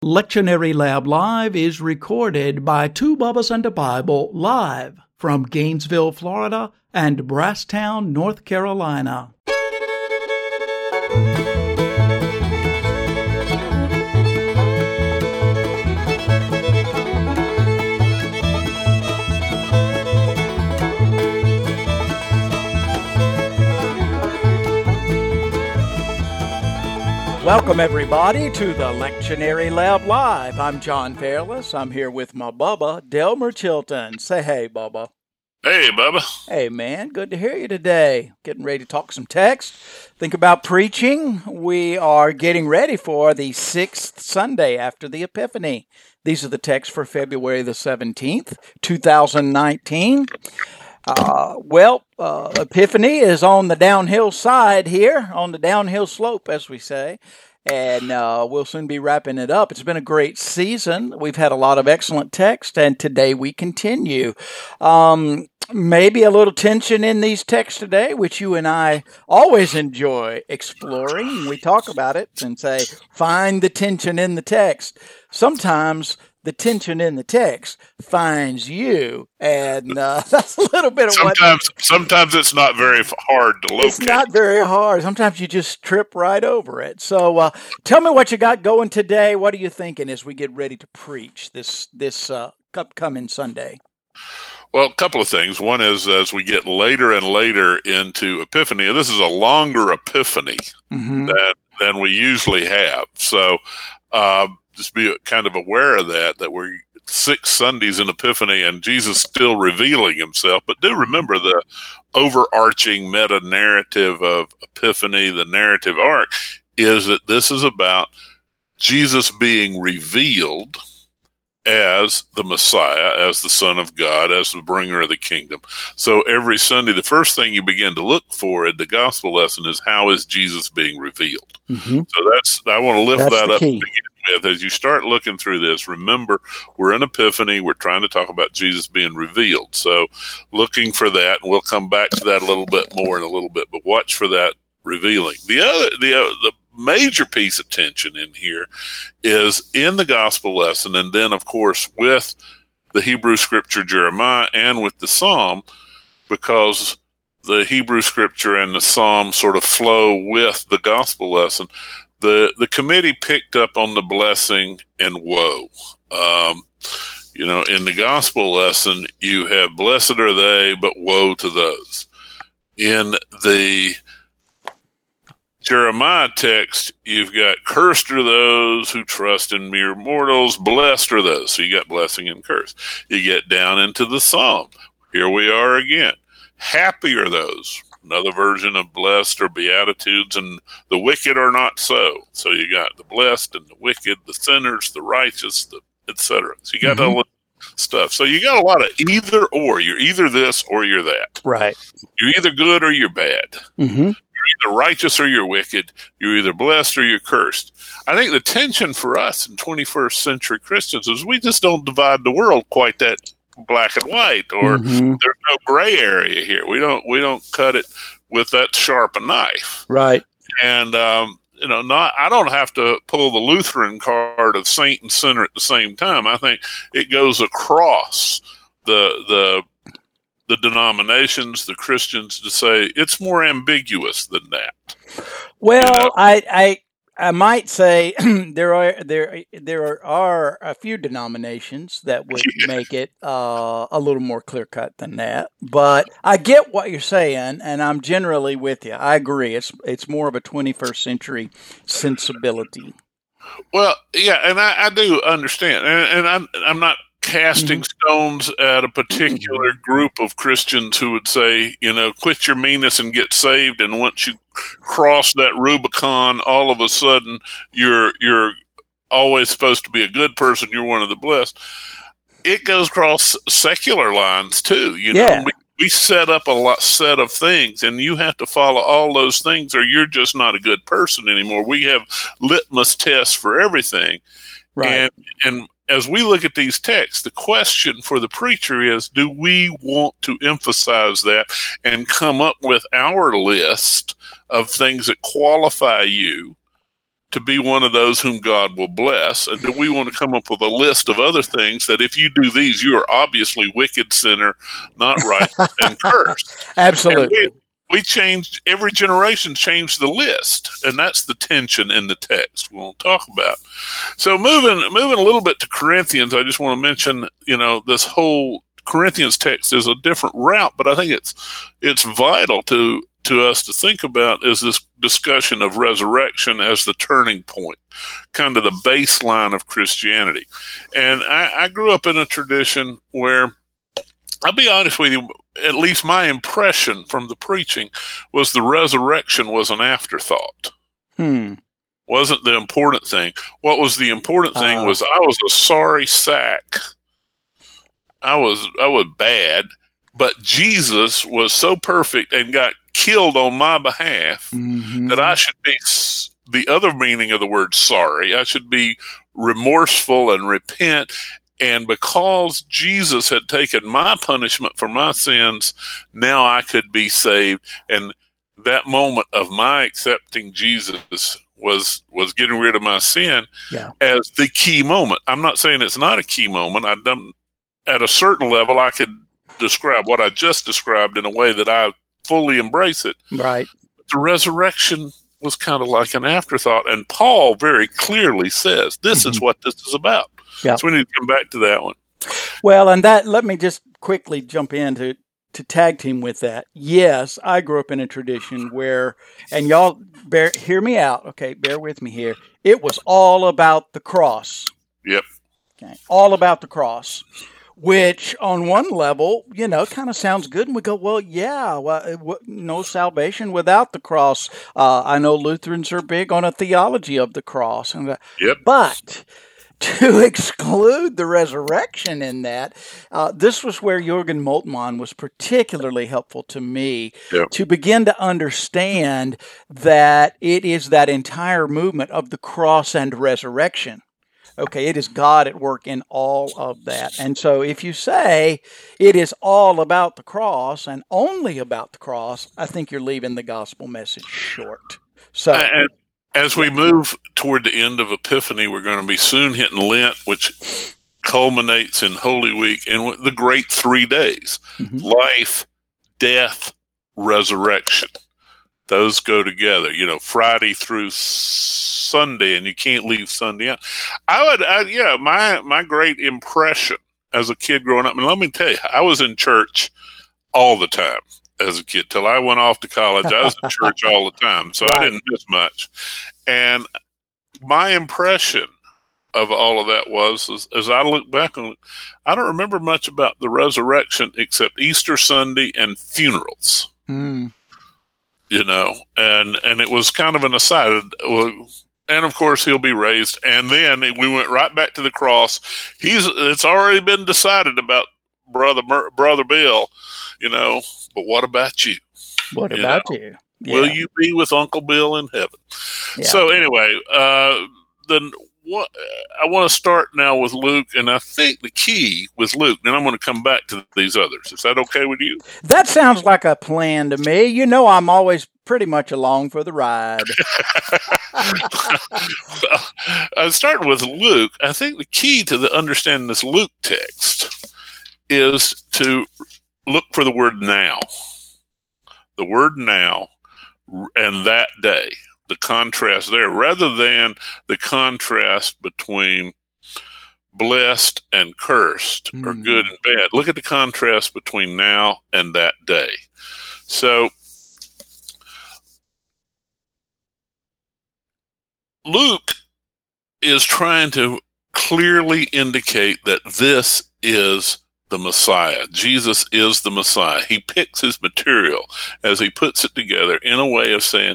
Lectionary Lab Live is recorded by Two Bubbas and a Bible live from Gainesville, Florida and Brasstown, North Carolina. Welcome, everybody, to the Lectionary Lab Live. I'm John Fairless. I'm here with my Bubba, Delmer Chilton. Say hey, Bubba. Hey, Bubba. Hey, man. Good to hear you today. Getting ready to talk some text. Think about preaching. We are getting ready for the 6th Sunday after the Epiphany. These are the texts for February the 17th, 2019. Epiphany is on the downhill side here, on the downhill slope, as we say, and we'll soon be wrapping it up. It's been a great season. We've had a lot of excellent text, and today we continue. Maybe a little tension in these texts today, which you and I always enjoy exploring. We talk about it and say, find the tension in the text. Sometimes the tension in the text finds you, and that's a little bit of Sometimes it's not very hard to locate. It's not very hard. Sometimes you just trip right over it. So tell me what you got going today. What are you thinking as we get ready to preach this upcoming Sunday? Well, a couple of things. One is as we get later and later into Epiphany, this is a longer Epiphany than we usually have. So just be kind of aware of that we're 6 Sundays in Epiphany and Jesus still revealing himself. But do remember the overarching meta-narrative of Epiphany, the narrative arc, is that this is about Jesus being revealed as the Messiah, as the Son of God, as the bringer of the kingdom. So every Sunday, the first thing you begin to look for in the gospel lesson is how is Jesus being revealed? Mm-hmm. So I want to lift that up to begin with. As you start looking through this, remember, we're in Epiphany. We're trying to talk about Jesus being revealed. So looking for that, and we'll come back to that a little bit more in a little bit, but watch for that revealing. The major piece of tension in here is in the gospel lesson, and then, of course, with the Hebrew scripture Jeremiah and with the Psalm, because the Hebrew scripture and the Psalm sort of flow with the gospel lesson. The committee picked up on the blessing and woe. In the gospel lesson, you have blessed are they, but woe to those. In the Jeremiah text, you've got cursed are those who trust in mere mortals, blessed are those. So you got blessing and curse. You get down into the Psalm. Here we are again. Happy are those. Another version of blessed or beatitudes, and the wicked are not so. So you got the blessed and the wicked, the sinners, the righteous, etc. So you got all that stuff. So you got a lot of either or. You're either this or you're that. Right. You're either good or you're bad. Mm-hmm. You're either righteous or you're wicked. You're either blessed or you're cursed. I think the tension for us in 21st century Christians is we just don't divide the world quite that black and white, or there's no gray area here. We don't cut it with that sharp a knife. Right. And I don't have to pull the Lutheran card of saint and sinner at the same time. I think it goes across the denominations, the Christians, to say it's more ambiguous than that. Well, I might say there are a few denominations that would make it a little more clear cut than that. But I get what you're saying, and I'm generally with you. I agree. It's more of a 21st century sensibility. Well, yeah, and I do understand, and I'm not casting stones at a particular group of Christians who would say, quit your meanness and get saved. And once you cross that Rubicon, all of a sudden you're always supposed to be a good person. You're one of the blessed. It goes across secular lines too. We set up a set of things, and you have to follow all those things, or you're just not a good person anymore. We have litmus tests for everything, right? And as we look at these texts, the question for the preacher is, do we want to emphasize that and come up with our list of things that qualify you to be one of those whom God will bless? And do we want to come up with a list of other things that if you do these, you are obviously wicked, sinner, not righteous, and cursed? Absolutely. And we changed, every generation changed the list, and that's the tension in the text we'll talk about. So moving a little bit to Corinthians, I just want to mention, this whole Corinthians text is a different route, but I think it's vital to us to think about is this discussion of resurrection as the turning point, kind of the baseline of Christianity. And I grew up in a tradition where, I'll be honest with you, at least my impression from the preaching was the resurrection was an afterthought. Wasn't the important thing. What was the important thing was I was a sorry sack. I was bad, but Jesus was so perfect and got killed on my behalf that I should be, the other meaning of the word sorry, I should be remorseful and repent. And because Jesus had taken my punishment for my sins, now I could be saved. And that moment of my accepting Jesus was getting rid of my sin as the key moment. I'm not saying it's not a key moment. At a certain level, I could describe what I just described in a way that I fully embrace it. Right. The resurrection was kind of like an afterthought. And Paul very clearly says, this is what this is about. Yeah. So we need to come back to that one. Well, and let me just quickly jump in to tag team with that. Yes, I grew up in a tradition where, and y'all hear me out, okay, bear with me here. It was all about the cross. Yep. Okay, all about the cross, which on one level, kind of sounds good. And we go, well, yeah, no salvation without the cross. I know Lutherans are big on a theology of the cross. Yep. But to exclude the resurrection in that, this was where Jürgen Moltmann was particularly helpful to me to begin to understand that it is that entire movement of the cross and resurrection. Okay, it is God at work in all of that. And so if you say it is all about the cross and only about the cross, I think you're leaving the gospel message short. So, and as we move toward the end of Epiphany, we're going to be soon hitting Lent, which culminates in Holy Week and the great 3 days, life, death, resurrection. Those go together, Friday through Sunday, and you can't leave Sunday out. My great impression as a kid growing up, and let me tell you, I was in church all the time as a kid. Till I went off to college, I was in church all the time, so I didn't miss much. And my impression of all of that was, as I look back on it, I don't remember much about the resurrection except Easter Sunday and funerals. And it was kind of an aside. And of course, he'll be raised. And then we went right back to the cross. It's already been decided about brother Bill, but what about you? What about you? Yeah. Will you be with Uncle Bill in heaven? Yeah. So anyway, then what I want to start now with Luke, and I think the key with Luke, then I'm going to come back to these others. Is that okay with you? That sounds like a plan to me. I'm always pretty much along for the ride. Starting with Luke, I think the key to understanding this Luke text is to look for the word now. The word now and that day. The contrast there, rather than the contrast between blessed and cursed or good and bad. Look at the contrast between now and that day. So Luke is trying to clearly indicate that this is the Messiah. Jesus is the Messiah. He picks his material as he puts it together in a way of saying,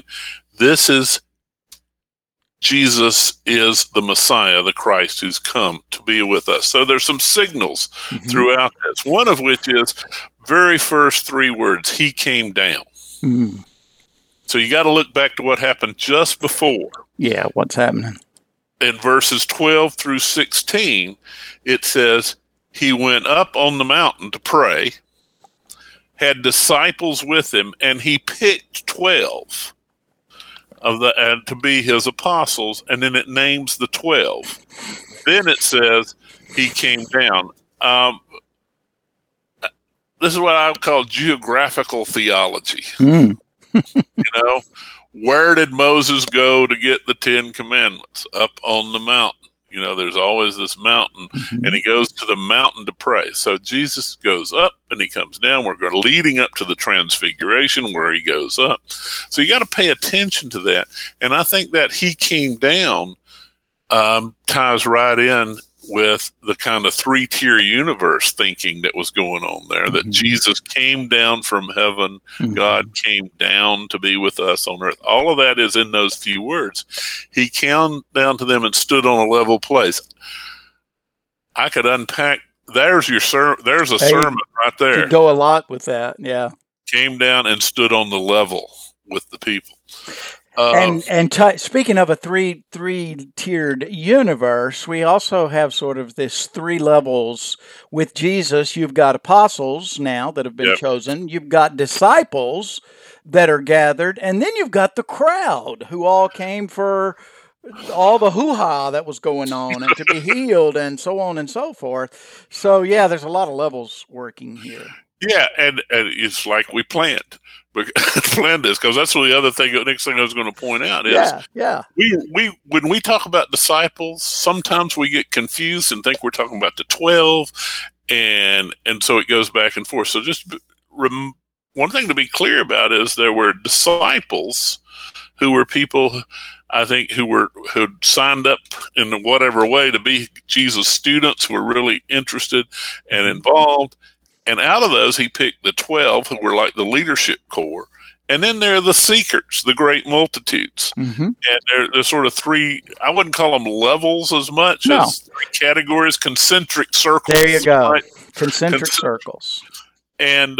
Jesus is the Messiah, the Christ who's come to be with us. So there's some signals throughout this, one of which is very first 3 words, he came down. So you got to look back to what happened just before. Yeah, what's happening? In verses 12 through 16, it says, he went up on the mountain to pray, had disciples with him, and he picked 12 and to be his apostles, and then it names the 12. Then it says he came down. This is what I would call geographical theology. Where did Moses go to get the 10 commandments? Up on the mountain. There's always this mountain, and he goes to the mountain to pray. So Jesus goes up and he comes down. We're leading up to the transfiguration where he goes up. So you got to pay attention to that. And I think that he came down ties right in with the kind of 3-tier universe thinking that was going on there, that Jesus came down from heaven, God came down to be with us on earth. All of that is in those few words. He came down to them and stood on a level place. I could unpack. There's a sermon right there. You go a lot with that, yeah. Came down and stood on the level with the people. Speaking of a three-tiered universe, we also have sort of this 3 levels with Jesus. You've got apostles now that have been chosen. You've got disciples that are gathered. And then you've got the crowd who all came for all the hoo-ha that was going on and to be healed and so on and so forth. So, yeah, there's a lot of levels working here. Yeah, and it's like we planned this, because that's the other thing. The next thing I was going to point out is, we when we talk about disciples, sometimes we get confused and think we're talking about the 12, and so it goes back and forth. So just one thing to be clear about is there were disciples who were people, I think, who signed up in whatever way to be Jesus' students, who were really interested and involved. And out of those, he picked the 12 who were like the leadership core. And then there are the seekers, the great multitudes. And they're sort of 3, I wouldn't call them levels as much as 3 categories, concentric circles. There you go. Right? Concentric circles. And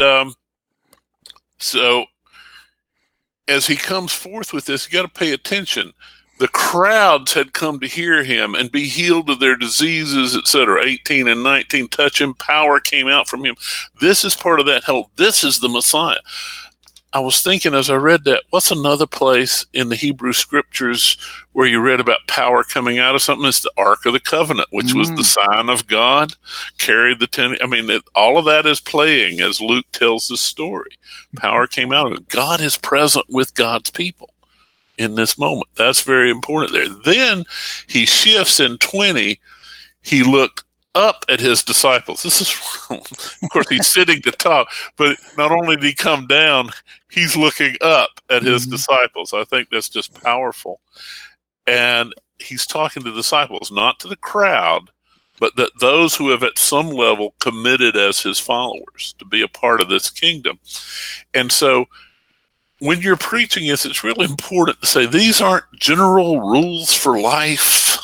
so as he comes forth with this, you got to pay attention. The crowds had come to hear him and be healed of their diseases, etc. 18 and 19, touch him, power came out from him. This is part of that whole, this is the Messiah. I was thinking as I read that, what's another place in the Hebrew scriptures where you read about power coming out of something? It's the Ark of the Covenant, which was the sign of God, carried the 10. I mean, all of that is playing as Luke tells the story. Power came out of it. God is present with God's people in this moment. That's very important there. Then he shifts in 20. He looked up at his disciples. This is, of course, he's sitting to talk, but not only did he come down, he's looking up at his disciples. I think that's just powerful. And he's talking to disciples, not to the crowd, but that those who have at some level committed as his followers to be a part of this kingdom. And so when you're preaching this, it's really important to say these aren't general rules for life.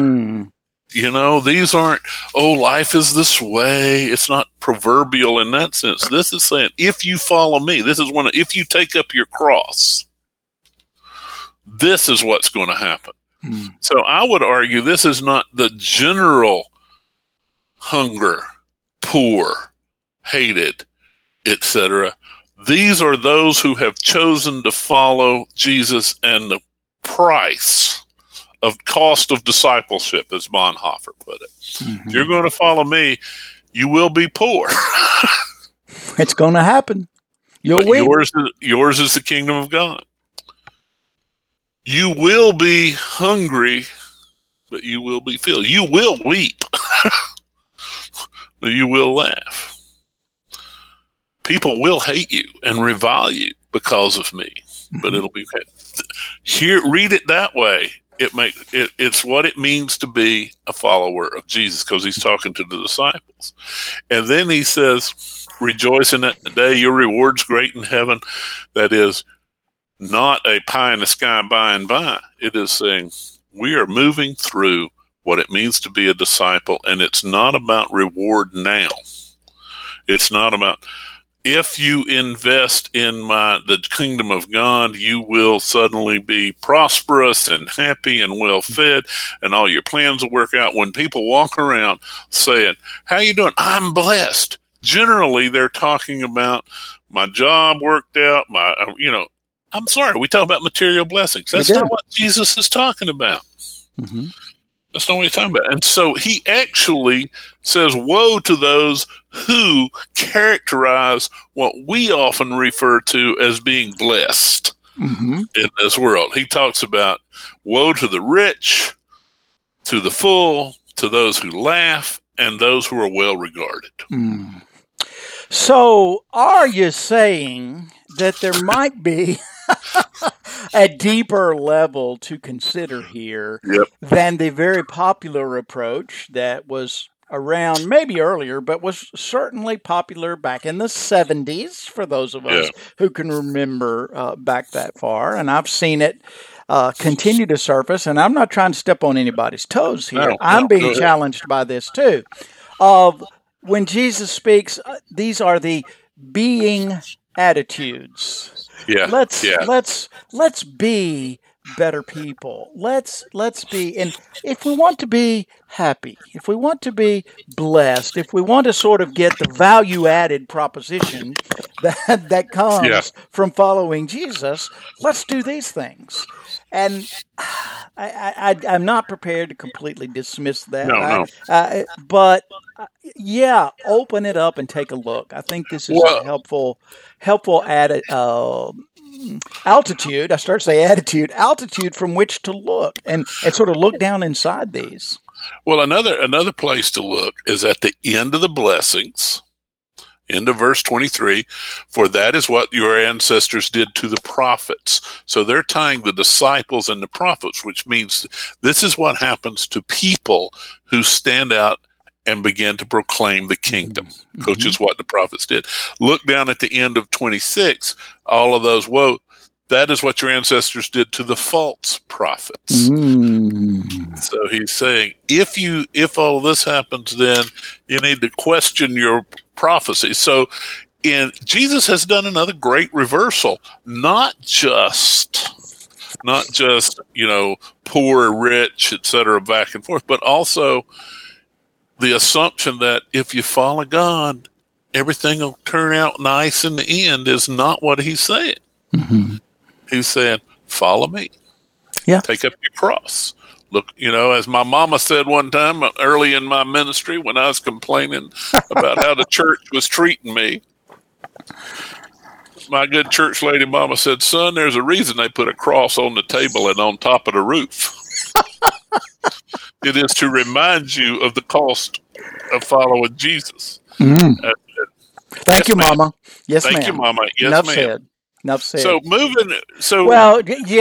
These aren't, life is this way. It's not proverbial in that sense. This is saying, if you follow me, if you take up your cross, this is what's going to happen. So I would argue this is not the general hunger, poor, hated, etc. These are those who have chosen to follow Jesus, and the price of cost of discipleship, as Bonhoeffer put it. If you're going to follow me, you will be poor. It's going to happen. You'll win. Yours is the kingdom of God. You will be hungry, but you will be filled. You will weep, but you will laugh. People will hate you and revile you because of me, but it'll be okay. Read it that way. It's what it means to be a follower of Jesus, because he's talking to the disciples. And then he says, rejoice in that day, your reward's great in heaven. That is not a pie in the sky by and by. It is saying we are moving through what it means to be a disciple, and it's not about reward now. It's not about, if you invest in the kingdom of God, you will suddenly be prosperous and happy and well-fed, and all your plans will work out. When people walk around saying, how you doing? I'm blessed. Generally, they're talking about my job worked out, I'm sorry, we talk about material blessings. That's not what Jesus is talking about. Mm-hmm. That's not what he's talking about. And so he actually says, woe to those who characterize what we often refer to as being blessed in this world. He talks about woe to the rich, to the full, to those who laugh, and those who are well regarded. Mm. So are you saying that there might be a deeper level to consider here than the very popular approach that was around maybe earlier, but was certainly popular back in the 70s for those of us who can remember back that far? And I've seen it continue to surface, and I'm not trying to step on anybody's toes here. I'm being challenged by this too. When Jesus speaks, these are the being attitudes. Let's be better people. Let's be, and if we want to be happy, if we want to be blessed, if we want to sort of get the value added proposition that comes from following Jesus, let's do these things. And I'm not prepared to completely dismiss that. But open it up and take a look. I think this is a helpful altitude. I start to say altitude from which to look and sort of look down inside these. Well, another place to look is at the end of the blessings. End of verse 23, for that is what your ancestors did to the prophets. So they're tying the disciples and the prophets, which means this is what happens to people who stand out and begin to proclaim the kingdom, which is what the prophets did. Look down at the end of 26, all of those, that is what your ancestors did to the false prophets. So he's saying, if all of this happens, then you need to question your prophecy. So Jesus has done another great reversal, not just poor, rich, etc., back and forth, but also the assumption that if you follow God, everything will turn out nice in the end is not what he's saying. He's saying, follow me. Take up your cross. Look, as my mama said one time early in my ministry when I was complaining about how the church was treating me, my good church lady mama said, son, there's a reason they put a cross on the table and on top of the roof. It is to remind you of the cost of following Jesus. Thank you, Mama. Yes, ma'am. Thank you, Mama. Yes, Enough ma'am. said. So well,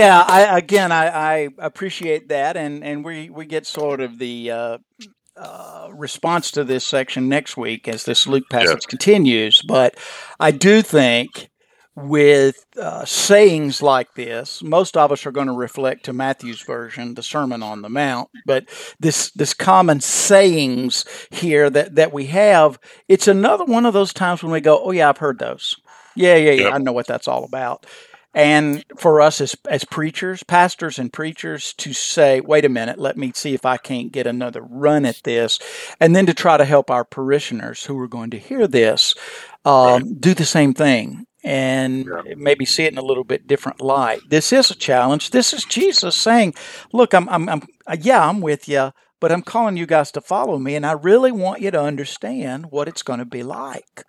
I appreciate that, and we get sort of the response to this section next week as this Luke passage continues. But I do think with sayings like this, most of us are going to reflect to Matthew's version, the Sermon on the Mount. But this common sayings here that we have, it's another one of those times when we go, oh yeah, I've heard those. Yeah, I know what that's all about. And for us as preachers, pastors and preachers, to say, wait a minute, let me see if I can't get another run at this. And then to try to help our parishioners who are going to hear this do the same thing and maybe see it in a little bit different light. This is a challenge. This is Jesus saying, look, I'm with you, but I'm calling you guys to follow me. And I really want you to understand what it's going to be like.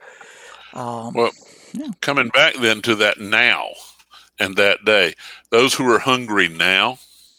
Coming back then to that now and that day, those who are hungry now,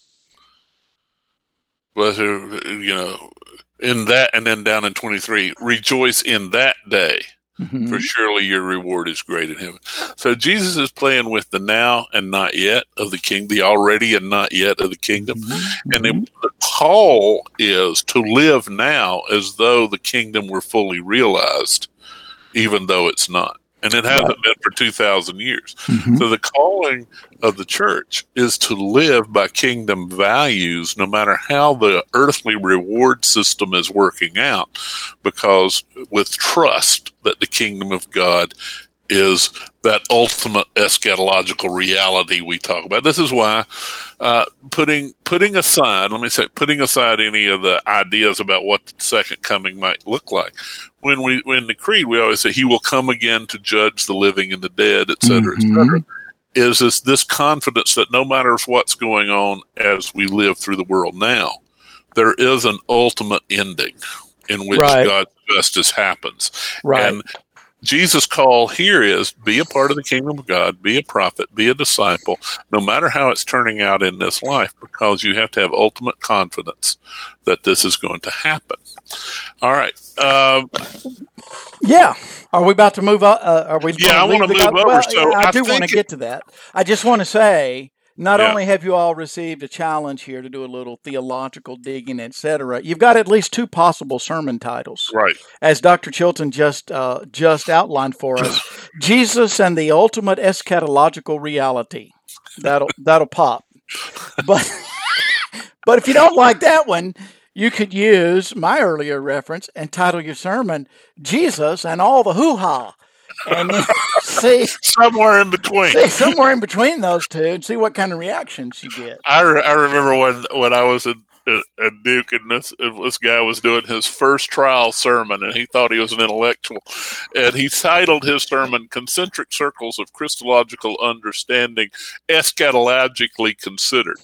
in that, and then down in 23, rejoice in that day, for surely your reward is great in heaven. So Jesus is playing with the now and not yet of the king, the already and not yet of the kingdom. And the call is to live now as though the kingdom were fully realized, even though it's not. And it hasn't been for 2,000 years. So the calling of the church is to live by kingdom values, no matter how the earthly reward system is working out, because with trust that the kingdom of God is that ultimate eschatological reality we talk about. This is why putting aside any of the ideas about what the second coming might look like. When the creed, we always say he will come again to judge the living and the dead, et cetera, et cetera. is this confidence that no matter what's going on as we live through the world now, there is an ultimate ending in which God's justice happens. Right. And Jesus' call here is be a part of the kingdom of God, be a prophet, be a disciple, no matter how it's turning out in this life, because you have to have ultimate confidence that this is going to happen. All right. Yeah. Are we about to move on? Are we? Yeah, I want to move over. Well, so I do want to get to that. I just want to say, not only have you all received a challenge here to do a little theological digging, etc., you've got at least two possible sermon titles. Right. As Dr. Chilton just outlined for us, Jesus and the Ultimate Eschatological Reality. That'll pop. But if you don't like that one, you could use my earlier reference and title your sermon, Jesus and All the Hoo-Ha. And then see somewhere in between. Somewhere in between those two, and see what kind of reactions you get. I remember when I was at Duke, and this guy was doing his first trial sermon, and he thought he was an intellectual, and he titled his sermon "Concentric Circles of Christological Understanding, Eschatologically Considered."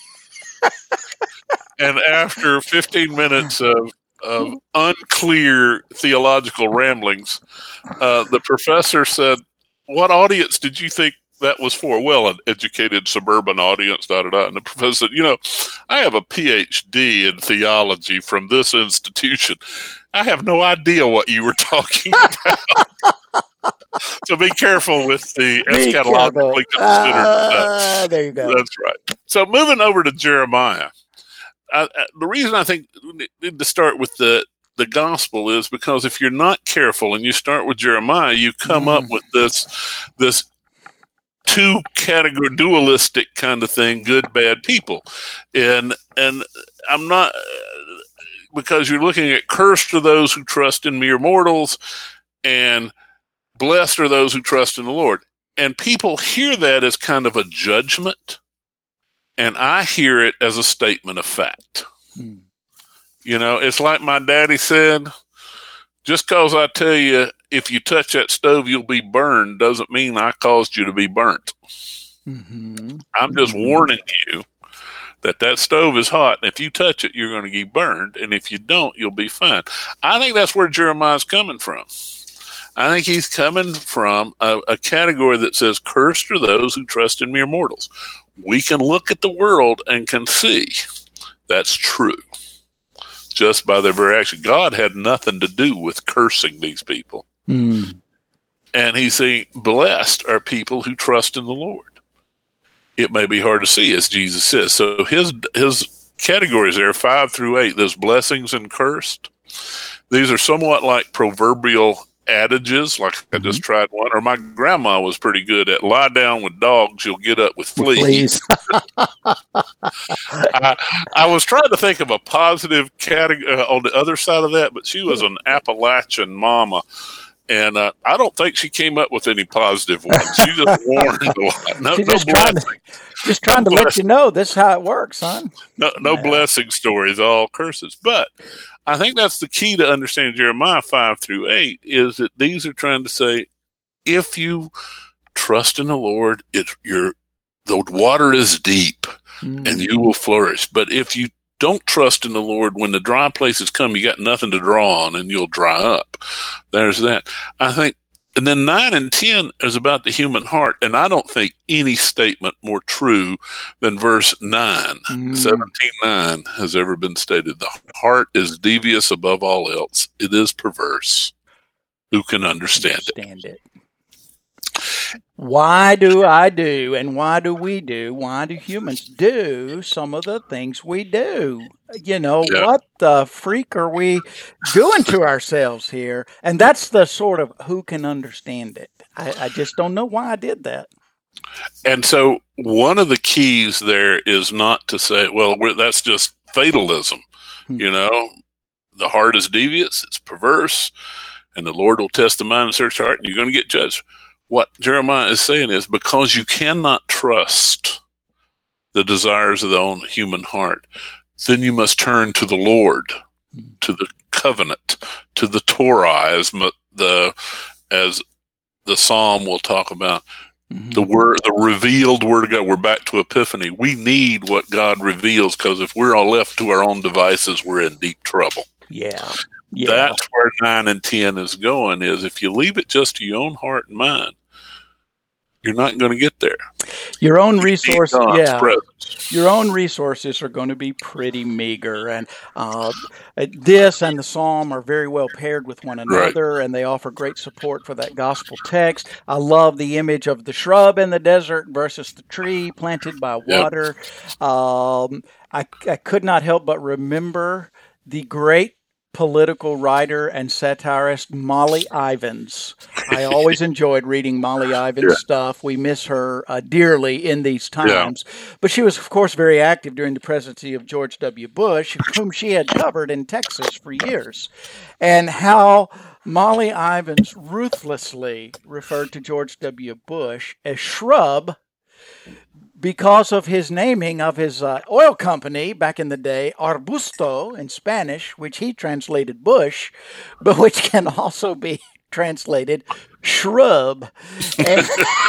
And after 15 minutes of unclear theological ramblings, the professor said, "What audience did you think that was for?" "Well, an educated suburban audience, da-da-da." And the professor said, "I have a PhD in theology from this institution. I have no idea what you were talking about." So be careful with the eschatologically considered. There you go. That's right. So moving over to Jeremiah. The reason I think we need to start with the gospel is because if you're not careful and you start with Jeremiah, you come up with this two category dualistic kind of thing, good, bad people. And I'm not, because you're looking at cursed are those who trust in mere mortals and blessed are those who trust in the Lord. And people hear that as kind of a judgment. And I hear it as a statement of fact. It's like my daddy said, just because I tell you if you touch that stove, you'll be burned, doesn't mean I caused you to be burnt. I'm just warning you that stove is hot. And if you touch it, you're going to get burned. And if you don't, you'll be fine. I think that's where Jeremiah's coming from. I think he's coming from a category that says, cursed are those who trust in mere mortals. We can look at the world and can see that's true just by their very action. God had nothing to do with cursing these people. And he's saying, blessed are people who trust in the Lord. It may be hard to see, as Jesus says. So his categories there, 5 through 8, those blessings and cursed, these are somewhat like proverbial adages, like I just tried one, or my grandma was pretty good at lie down with dogs, you'll get up with fleas. I was trying to think of a positive category on the other side of that, but she was an Appalachian mama, and I don't think she came up with any positive ones. She just warned a lot. Just trying to let you know this is how it works, son. No blessing stories, all curses. But I think that's the key to understanding Jeremiah 5 through 8 is that these are trying to say, if you trust in the Lord, the water is deep and you will flourish. But if you don't trust in the Lord, when the dry places come, you got nothing to draw on and you'll dry up. There's that. I think. And then 9 and 10 is about the human heart. And I don't think any statement more true than verse 9, 17:9 has ever been stated. The heart is devious above all else. It is perverse. Who can understand it? Why do I do and why do we do? Why do humans do some of the things we do? What the freak are we doing to ourselves here? And that's the sort of who can understand it. I just don't know why I did that. And so one of the keys there is not to say, well, that's just fatalism. The heart is devious, it's perverse, and the Lord will test the mind and search the heart, and you're going to get judged. What Jeremiah is saying is because you cannot trust the desires of the own human heart, then you must turn to the Lord, to the covenant, to the Torah, as the Psalm will talk about. Mm-hmm. The revealed word of God. We're back to Epiphany. We need what God reveals, because if we're all left to our own devices, we're in deep trouble. Yeah. That's where 9 and 10 is going, is if you leave it just to your own heart and mind, you're not going to get there. Your own resources, your own resources are going to be pretty meager, and this and the psalm are very well paired with one another, right, and they offer great support for that gospel text. I love the image of the shrub in the desert versus the tree planted by water. Yep. I could not help but remember the great political writer and satirist Molly Ivins. I always enjoyed reading Molly Ivins' stuff. We miss her dearly in these times. Yeah. But she was, of course, very active during the presidency of George W. Bush, whom she had covered in Texas for years. And how Molly Ivins ruthlessly referred to George W. Bush as shrub, because of his naming of his oil company back in the day, Arbusto in Spanish, which he translated bush, but which can also be translated shrub. And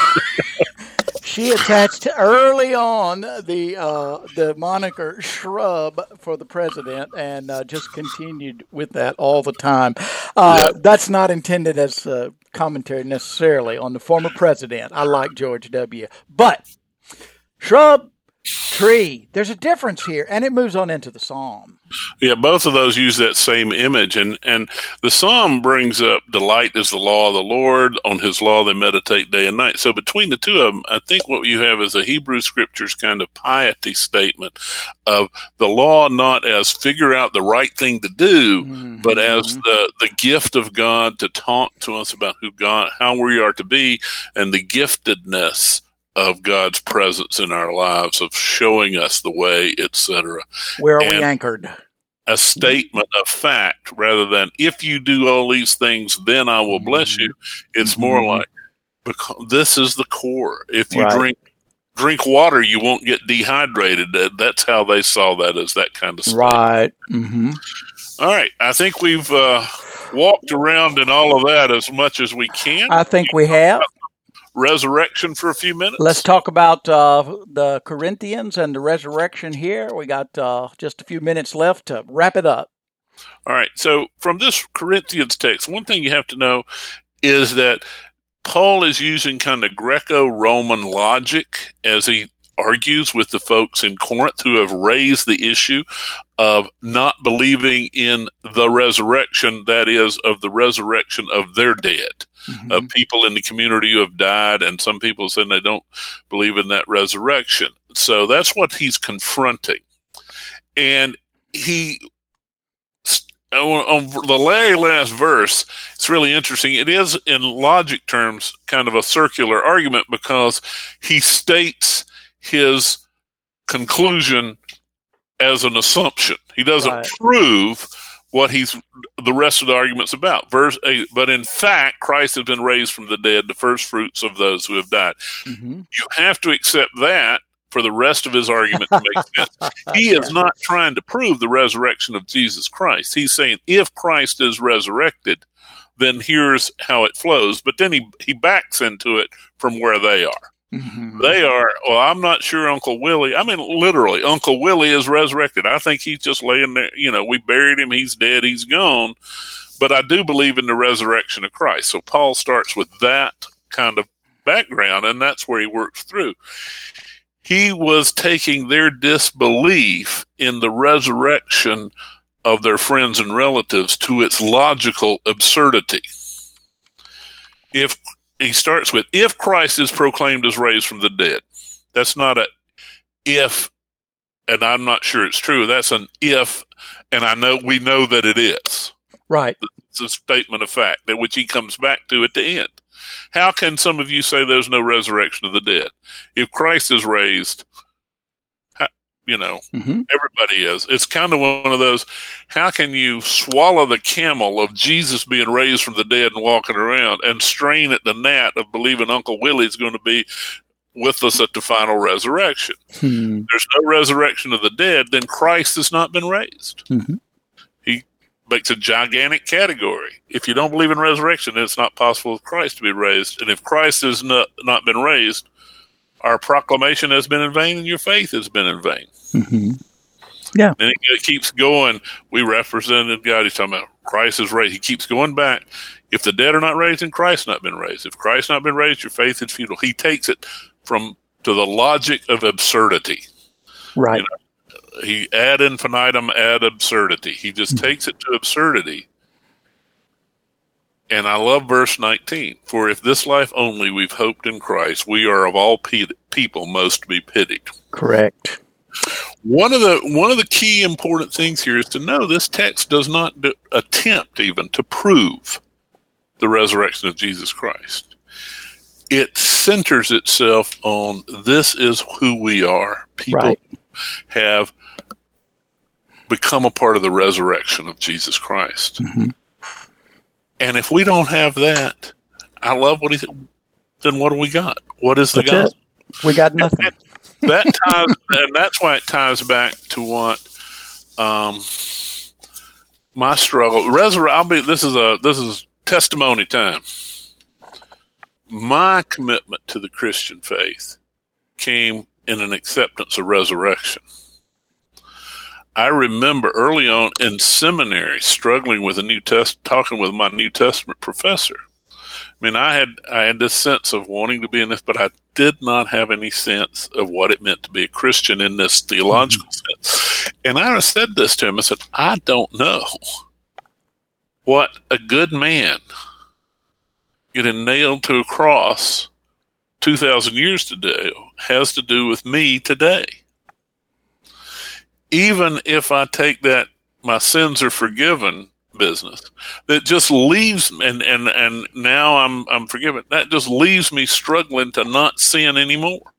she attached early on the moniker shrub for the president, and just continued with that all the time. That's not intended as commentary necessarily on the former president. I like George W. But shrub, tree, there's a difference here, and it moves on into the psalm. Yeah, both of those use that same image, and the psalm brings up delight is the law of the Lord, on his law they meditate day and night. So between the two of them, I think what you have is a Hebrew Scriptures kind of piety statement of the law not as figure out the right thing to do, mm-hmm, but as the gift of God to talk to us about how we are to be, and the giftedness of God's presence in our lives, of showing us the way, etc. Where are we anchored? A statement of fact, rather than if you do all these things, then I will bless you. It's more like, because this is the core. If you drink water, you won't get dehydrated. That's how they saw that, as that kind of stuff. Right. Mm-hmm. All right. I think we've walked around in all of that as much as we can. I think we have. Resurrection for a few minutes. Let's talk about the Corinthians and the resurrection here. We got just a few minutes left to wrap it up. All right. So from this Corinthians text, one thing you have to know is that Paul is using kind of Greco-Roman logic as he argues with the folks in Corinth who have raised the issue of not believing in the resurrection, that is, of the resurrection of their dead, mm-hmm, of people in the community who have died, and some people say they don't believe in that resurrection. So that's what he's confronting. And on the very last verse, it's really interesting. It is, in logic terms, kind of a circular argument, because he states his conclusion as an assumption. He doesn't prove what the rest of the argument's about. Verse 8, but in fact, Christ has been raised from the dead, the first fruits of those who have died. Mm-hmm. You have to accept that for the rest of his argument to make sense. He is not trying to prove the resurrection of Jesus Christ. He's saying if Christ is resurrected, then here's how it flows. But then he backs into it from where they are. Mm-hmm. They are, well, I'm not sure Uncle Willie, I mean, literally, Uncle Willie is resurrected. I think he's just laying there, we buried him, he's dead, he's gone. But I do believe in the resurrection of Christ. So Paul starts with that kind of background, and that's where he works through. He was taking their disbelief in the resurrection of their friends and relatives to its logical absurdity. He starts with, if Christ is proclaimed as raised from the dead. That's not a if, and I'm not sure it's true. That's an if, and we know that it is. Right. It's a statement of fact, that which he comes back to at the end. How can some of you say there's no resurrection of the dead? If Christ is raised, mm-hmm, everybody is. It's kind of one of those, how can you swallow the camel of Jesus being raised from the dead and walking around, and strain at the gnat of believing Uncle Willie's going to be with us at the final resurrection? Mm-hmm. There's no resurrection of the dead, then Christ has not been raised. Mm-hmm. makes a gigantic category. If you don't believe in resurrection, then it's not possible for Christ to be raised. And if Christ has not been raised, our proclamation has been in vain and your faith has been in vain. Mm-hmm. Yeah. And it keeps going. We represented God. He's talking about Christ is raised. He keeps going back. If the dead are not raised, then Christ not been raised. If Christ not been raised, your faith is futile. He takes it to the logic of absurdity. Right. You know, he ad infinitum ad absurdity. He just takes it to absurdity. And I love verse 19. For if this life only we've hoped in Christ, we are of all people most to be pitied. Correct. One of the key important things here is to know this text does not attempt even to prove the resurrection of Jesus Christ. It centers itself on this is who we are. People have become a part of the resurrection of Jesus Christ. Mm-hmm. And if we don't have that, I love what he said, then what do we got? What is the gospel? We got nothing. That ties, and that's why it ties back to what my struggle. This is testimony time. My commitment to the Christian faith came in an acceptance of resurrection. I remember early on in seminary struggling with talking with my New Testament professor. I mean, I had this sense of wanting to be in this, but I did not have any sense of what it meant to be a Christian in this theological sense. And I said this to him. I said, I don't know what a good man getting nailed to a cross 2,000 years today has to do with me today. Even if I take that my sins are forgiven business, that just leaves and now I'm forgiven. That just leaves me struggling to not sin anymore.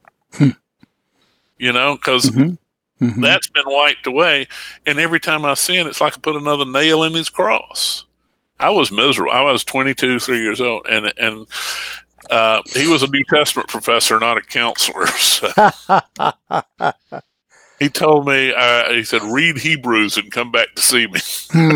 You know, because that's been wiped away. And every time I sin, it's like I put another nail in his cross. I was miserable. I was 22, 3 years old, and he was a New Testament professor, not a counselor. So. He told me, he said, read Hebrews and come back to see me.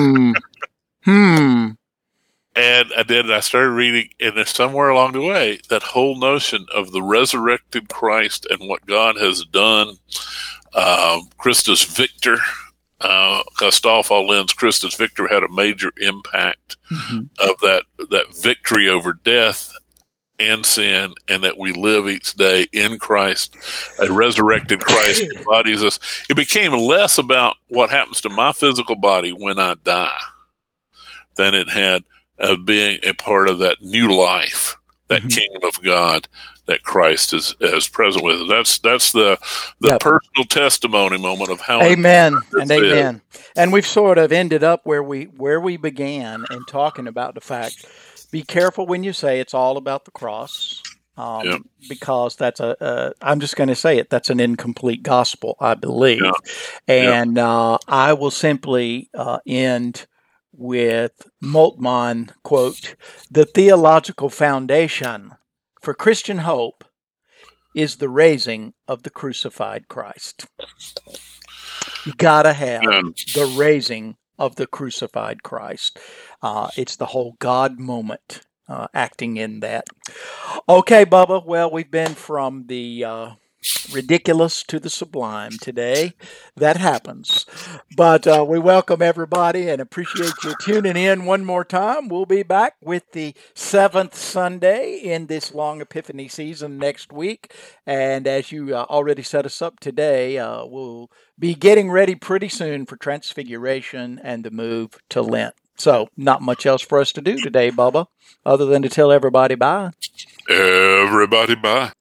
And I did, and I started reading, and somewhere along the way, that whole notion of the resurrected Christ and what God has done, Christus Victor, Gustave Lenz, Christus Victor had a major impact of that victory over death and sin, and that we live each day in Christ. A resurrected Christ embodies us. It became less about what happens to my physical body when I die than it had of being a part of that new life, that kingdom of God that Christ is present with. That's the personal testimony moment of how. Amen and amen. And we've sort of ended up where we began in talking about the fact. Be careful when you say it's all about the cross, because that's I'm just going to say it, that's an incomplete gospel, I believe. And I will simply end with Moltmann, quote, the theological foundation for Christian hope is the raising of the crucified Christ. You got to have the raising of the crucified Christ. It's the whole God moment acting in that. Okay, Bubba. Well, we've been from the ridiculous to the sublime today. That happens. But we welcome everybody and appreciate you tuning in one more time. We'll be back with the 7th Sunday in this long Epiphany season next week. And as you already set us up today, we'll be getting ready pretty soon for Transfiguration and the move to Lent. So not much else for us to do today, Bubba, other than to tell everybody bye. Everybody bye.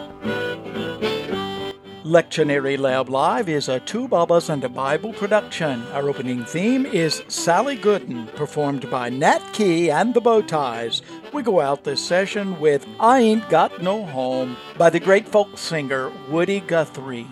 Lectionary Lab Live is a Two Bubbas and a Bible production. Our opening theme is Sally Gooden, performed by Nat Key and the Bowties. We go out this session with I Ain't Got No Home by the great folk singer Woody Guthrie.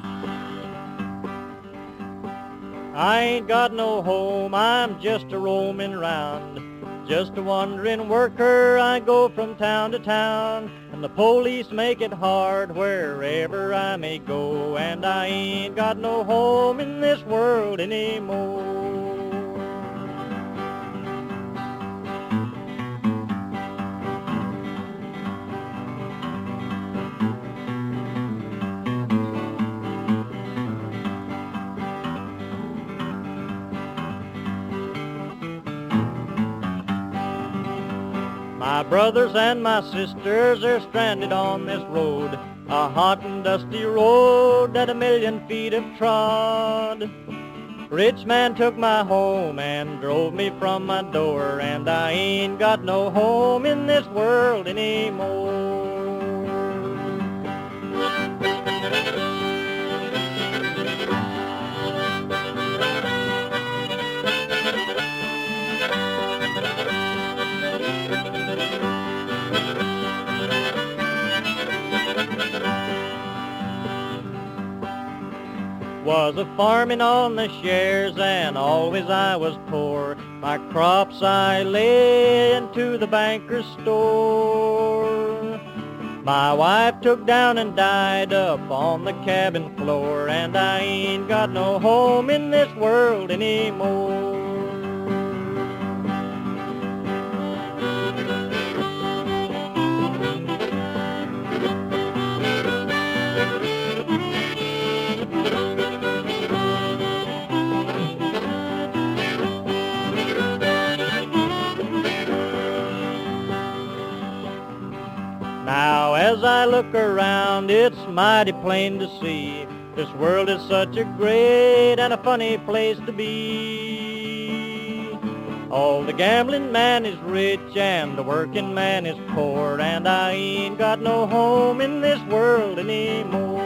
I ain't got no home, I'm just a roaming round. Just a wandering worker, I go from town to town. And the police make it hard wherever I may go. And I ain't got no home in this world anymore. My brothers and my sisters are stranded on this road, a hot and dusty road that 1,000,000 feet have trod. Rich man took my home and drove me from my door, and I ain't got no home in this world anymore. Was a farming on the shares, and always I was poor. My crops I lay into the banker's store. My wife took down and died up on the cabin floor, and I ain't got no home in this world anymore. Now as I look around, it's mighty plain to see this world is such a great and a funny place to be. All the gambling man is rich and the working man is poor, and I ain't got no home in this world anymore.